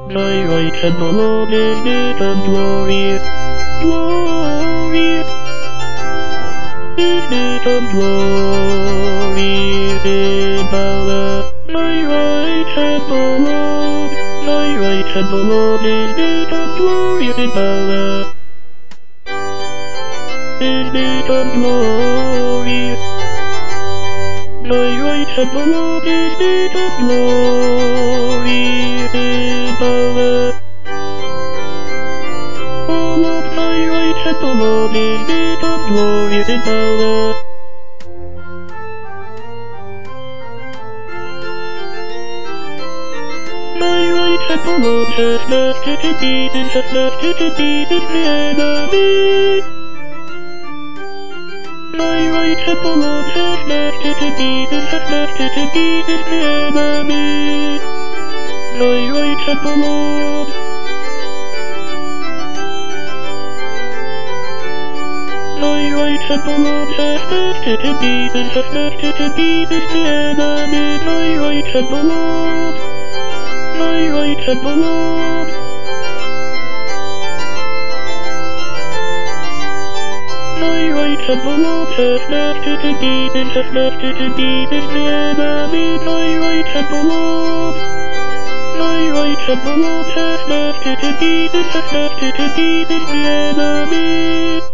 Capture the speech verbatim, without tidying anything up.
Thy right hand alone is great and glorious, glorious, is great and glorious in power. Thy right hand alone, thy right hand alone is great and glorious in power, is great and glorious. Thy right hand alone is great and glorious in power. O Lord, thy right hand alone is great and glorious in power. Thy right hand alone has smashed to pieces, has smashed to pieces the enemy. Thy right hand alone has smashed to pieces, has smashed to pieces the enemy. Thy right hand alone. Thy right hand alone has smashed to pieces, has smashed to pieces the enemy. Thy right hand alone. Thy right hand alone. Thy right hand alone has smashed to pieces, has smashed to pieces the enemy. Thy right hand alone. Thy right hand alone has smashed to pieces, has smashed to pieces the enemy.